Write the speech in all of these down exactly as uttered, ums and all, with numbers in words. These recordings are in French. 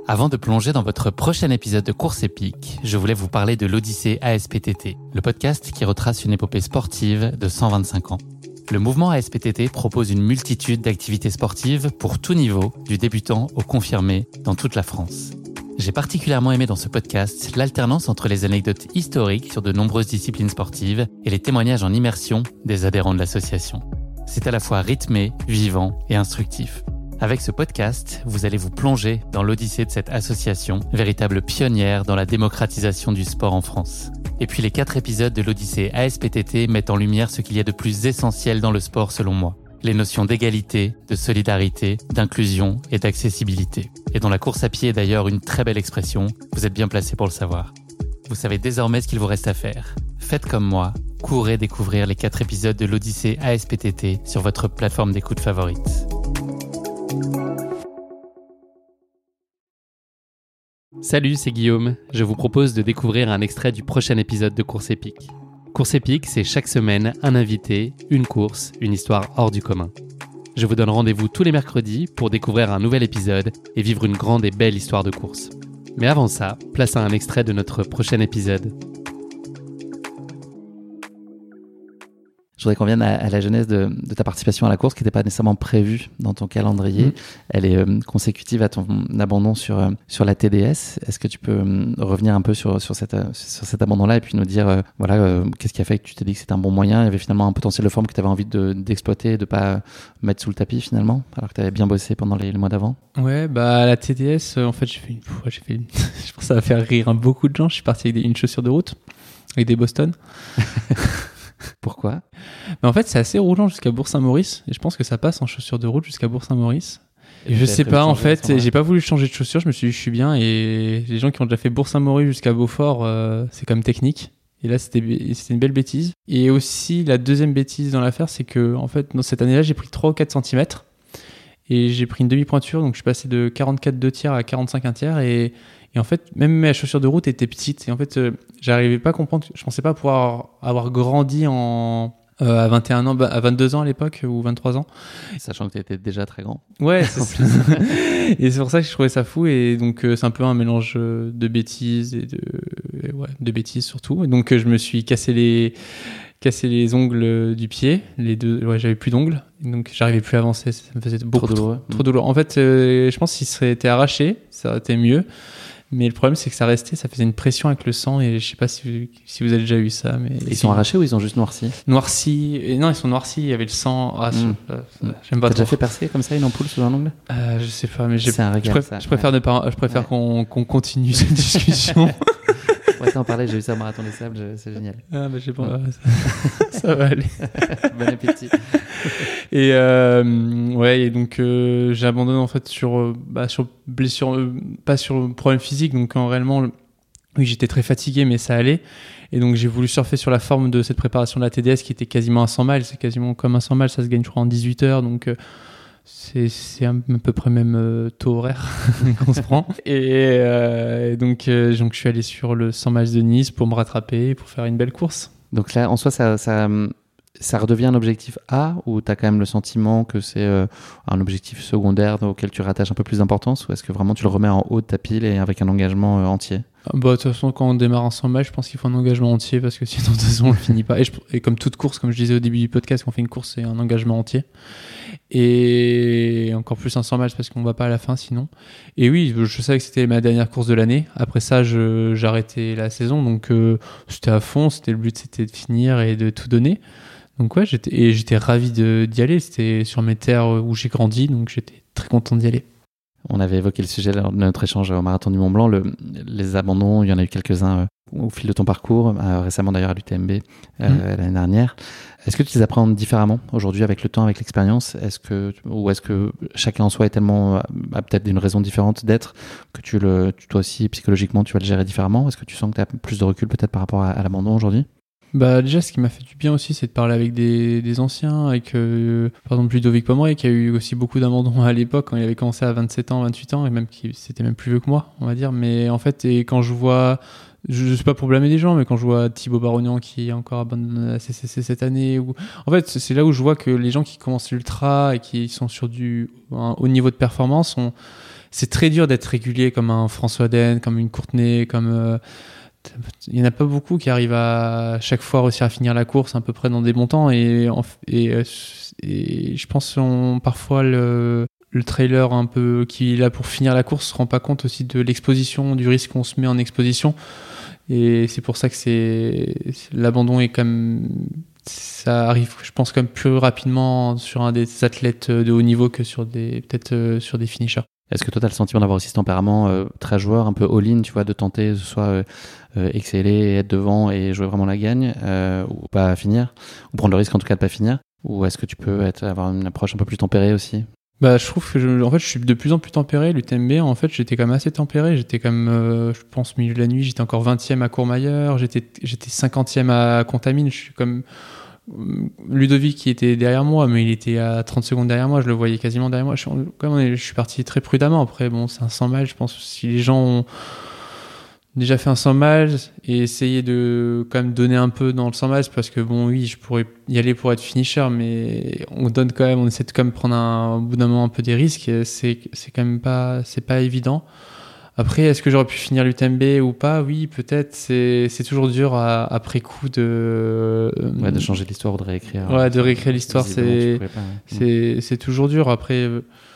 Avant de plonger dans votre prochain épisode de Course épique, je voulais vous parler de l'Odyssée A S P T T, le podcast qui retrace une épopée sportive de cent vingt-cinq ans. Le mouvement A S P T T propose une multitude d'activités sportives pour tout niveau, du débutant au confirmé, dans toute la France. J'ai particulièrement aimé dans ce podcast l'alternance entre les anecdotes historiques sur de nombreuses disciplines sportives et les témoignages en immersion des adhérents de l'association. C'est à la fois rythmé, vivant et instructif. Avec ce podcast, vous allez vous plonger dans l'odyssée de cette association, véritable pionnière dans la démocratisation du sport en France. Et puis les quatre épisodes de l'Odyssée A S P T T mettent en lumière ce qu'il y a de plus essentiel dans le sport selon moi. Les notions d'égalité, de solidarité, d'inclusion et d'accessibilité. Et dont la course à pied est d'ailleurs une très belle expression, vous êtes bien placé pour le savoir. Vous savez désormais ce qu'il vous reste à faire. Faites comme moi, courez découvrir les quatre épisodes de l'Odyssée A S P T T sur votre plateforme d'écoute favorite. Salut, c'est Guillaume. Je vous propose de découvrir un extrait du prochain épisode de Course épique. Course épique, c'est chaque semaine un invité, une course, une histoire hors du commun. Je vous donne rendez-vous tous les mercredis pour découvrir un nouvel épisode et vivre une grande et belle histoire de course. Mais avant ça, place à un extrait de notre prochain épisode. Je voudrais qu'on vienne à, à la genèse de, de ta participation à la course qui n'était pas nécessairement prévue dans ton calendrier. Mmh. Elle est euh, consécutive à ton abandon sur, euh, sur la T D S. Est-ce que tu peux euh, revenir un peu sur, sur, cette, euh, sur cet abandon-là et puis nous dire euh, voilà, euh, qu'est-ce qui a fait que tu t'es dit que c'était un bon moyen, il y avait finalement un potentiel de forme que tu avais envie de, d'exploiter et de ne pas mettre sous le tapis finalement, alors que tu avais bien bossé pendant les, les mois d'avant? Ouais, bah la T D S, euh, en fait, j'ai fait une fois, j'ai fait une... je pense que ça va faire rire hein, beaucoup de gens. Je suis parti avec des, une chaussure de route, avec des Boston. Pourquoi? Mais en fait, c'est assez roulant jusqu'à Bourg-Saint-Maurice et je pense que ça passe en chaussures de route jusqu'à Bourg-Saint-Maurice. Et je sais pas, en fait, j'ai pas voulu changer de chaussures. Je me suis dit, je suis bien. Et les gens qui ont déjà fait Bourg-Saint-Maurice jusqu'à Beaufort, euh, c'est quand même technique. Et là, c'était, c'était une belle bêtise. Et aussi, la deuxième bêtise dans l'affaire, c'est que, en fait, dans cette année-là, j'ai pris trois ou quatre centimètres et j'ai pris une demi-pointure. Donc, je suis passé de quarante-quatre deux tiers à quarante-cinq un tiers et Et en fait, même mes chaussures de route étaient petites. Et en fait, euh, j'arrivais pas à comprendre. Je pensais pas pouvoir avoir grandi en, euh, à vingt et un ans, à vingt-deux ans à l'époque, ou vingt-trois ans. Sachant que tu étais déjà très grand. Ouais, c'est ça. Et c'est pour ça que je trouvais ça fou. Et donc, euh, c'est un peu un mélange de bêtises et de, et ouais, de bêtises surtout. Et donc, euh, je me suis cassé les, cassé les ongles du pied. Les deux, ouais, j'avais plus d'ongles. Donc, j'arrivais plus à avancer. Ça me faisait beaucoup trop douloureux. Trop, trop douloureux. En fait, euh, je pense qu'il serait été arraché, ça aurait été mieux. Mais le problème, c'est que ça restait, ça faisait une pression avec le sang et je sais pas si vous, si vous avez déjà eu ça. Mais ils sont arrachés ou ils ont juste noirci? Noirci. Et non, ils sont noircis. Il y avait le sang. Ah, mmh. euh, j'aime pas. T'as trop. déjà fait percer comme ça une ampoule sous un ongle? euh, Je sais pas, mais j'ai, c'est un régal, je, préfère, ça, je préfère ouais. ne pas. Je préfère ouais. qu'on, qu'on continue cette discussion. Ouais, t'en parlais, j'ai eu ça au Marathon des Sables, c'est génial. Ah, bah, je sais pas, ouais. ça, ça va aller. Bon appétit. Et, euh, ouais, et donc, euh, j'ai abandonné, en fait, sur, bah, sur blessure, euh, pas sur problème physique. Donc, en réellement, oui, j'étais très fatigué, mais ça allait. Et donc, j'ai voulu surfer sur la forme de cette préparation de la T D S qui était quasiment à cent miles. C'est quasiment comme un cent miles, ça se gagne, je crois, en dix-huit heures. Donc, euh, C'est, c'est à peu près même euh, taux horaire qu'on se prend. Et, euh, et donc, euh, donc, je suis allé sur le cent miles de Nice pour me rattraper, pour faire une belle course. Donc là, en soi, ça, ça, ça redevient un objectif A ou tu as quand même le sentiment que c'est euh, un objectif secondaire auquel tu rattaches un peu plus d'importance ou est-ce que vraiment tu le remets en haut de ta pile et avec un engagement euh, entier? Bah, de toute façon, quand on démarre un cent miles, je pense qu'il faut un engagement entier parce que sinon, de toute façon, on le finit pas. Et, je, et comme toute course, comme je disais au début du podcast, quand on fait une course, c'est un engagement entier. Et encore plus un cent miles parce qu'on va pas à la fin sinon. Et oui, je savais que c'était ma dernière course de l'année. Après ça, je, j'ai arrêté la saison. Donc, euh, c'était à fond. C'était, le but, c'était de finir et de tout donner. Donc, ouais, j'étais, et j'étais ravi de, d'y aller. C'était sur mes terres où j'ai grandi. Donc, j'étais très content d'y aller. On avait évoqué le sujet lors de notre échange au Marathon du Mont Blanc, le, les abandons, il y en a eu quelques-uns euh, au fil de ton parcours, euh, récemment d'ailleurs à l'U T M B euh, mmh. l'année dernière. Est-ce que tu les appréhendes différemment aujourd'hui avec le temps, avec l'expérience? Est-ce que, ou est-ce que chacun en soi est tellement, a peut-être une raison différente d'être que tu le, tu, toi aussi psychologiquement tu vas le gérer différemment? Est-ce que tu sens que tu as plus de recul peut-être par rapport à, à l'abandon aujourd'hui? Bah déjà, ce qui m'a fait du bien aussi, c'est de parler avec des, des anciens, avec euh, par exemple Ludovic Pomeroy, qui a eu aussi beaucoup d'abandons à l'époque quand il avait commencé à vingt-sept ans, vingt-huit ans, et même qui c'était même plus vieux que moi, on va dire. Mais en fait, et quand je vois, je, je sais pas pour blâmer des gens, mais quand je vois Thibaut Barognan qui est encore abandonné à C C C cette année, ou en fait, c'est là où je vois que les gens qui commencent l'ultra et qui sont sur du un haut niveau de performance ont c'est très dur d'être régulier comme un François Den, comme une Courtenay, comme euh, il y en a pas beaucoup qui arrivent à chaque fois réussir à finir la course à peu près dans des bons temps et et, et je pense qu'on parfois le le trailer un peu qui est là pour finir la course se rend pas compte aussi de l'exposition, du risque qu'on se met en exposition. Et c'est pour ça que c'est l'abandon est quand même, ça arrive, je pense, quand même plus rapidement sur un des athlètes de haut niveau que sur des peut-être euh, sur des finishers. Est-ce que toi, tu as le sentiment d'avoir aussi ce tempérament euh, très joueur, un peu all-in, tu vois, de tenter soit euh, euh, exceller, être devant et jouer vraiment la gagne, euh, ou pas finir, ou prendre le risque en tout cas de pas finir, ou est-ce que tu peux être, avoir une approche un peu plus tempérée aussi? Bah, je trouve que je, en fait, je suis de plus en plus tempéré. L'U T M B, en fait, j'étais quand même assez tempéré. J'étais quand même, euh, je pense, milieu de la nuit, j'étais encore vingtième à Courmayeur, j'étais, j'étais cinquantième à Contamine. Je suis comme Ludovic qui était derrière moi, mais il était à trente secondes derrière moi. Je le voyais quasiment derrière moi. Je, quand même, je suis parti très prudemment. Après, bon, c'est un cent miles. Je pense que si les gens ont déjà fait un cent miles et essayer de quand même donner un peu dans le cent miles, parce que bon, oui, je pourrais y aller pour être finisher, mais on donne quand même, on essaie de quand même prendre un, au bout d'un moment un peu des risques. C'est, c'est quand même pas, c'est pas évident. Après, est-ce que j'aurais pu finir l'U T M B ou pas? Oui, peut-être. C'est, c'est toujours dur à, après coup de, ouais, de changer l'histoire ou de réécrire. Ouais, de réécrire l'histoire, c'est, pas, ouais. c'est, c'est toujours dur. Après,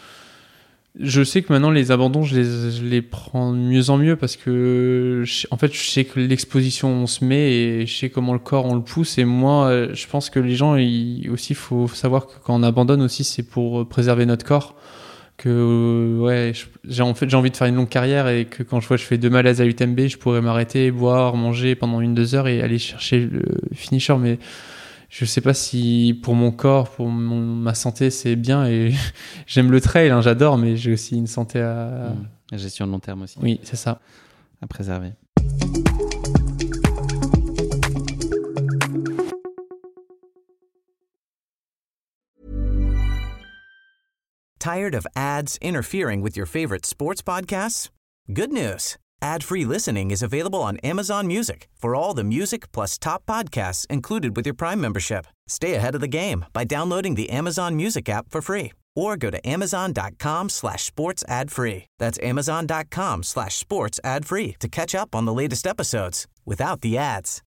je sais que maintenant les abandons, je les, je les prends de mieux en mieux parce que, je, en fait, je sais que l'exposition on se met et je sais comment le corps on le pousse. Et moi, je pense que les gens, il, aussi, faut savoir que quand on abandonne aussi, c'est pour préserver notre corps. Que ouais, je, j'ai en fait j'ai envie de faire une longue carrière et que quand je vois que je fais deux malaises à l'U T M B, je pourrais m'arrêter, boire, manger pendant une deux heures et aller chercher le finisher. Mais je sais pas si pour mon corps, pour mon, ma santé, c'est bien. Et j'aime le trail, hein, j'adore, mais j'ai aussi une santé à mmh. La gestion de long terme aussi. Oui, c'est ça. À préserver. Tired of ads interfering with your favorite sports podcasts? Good news. Ad-free listening is available on Amazon Music for all the music plus top podcasts included with your Prime membership. Stay ahead of the game by downloading the Amazon Music app for free or go to amazon.com slash sports ad free. That's amazon.com slash sports ad free to catch up on the latest episodes without the ads.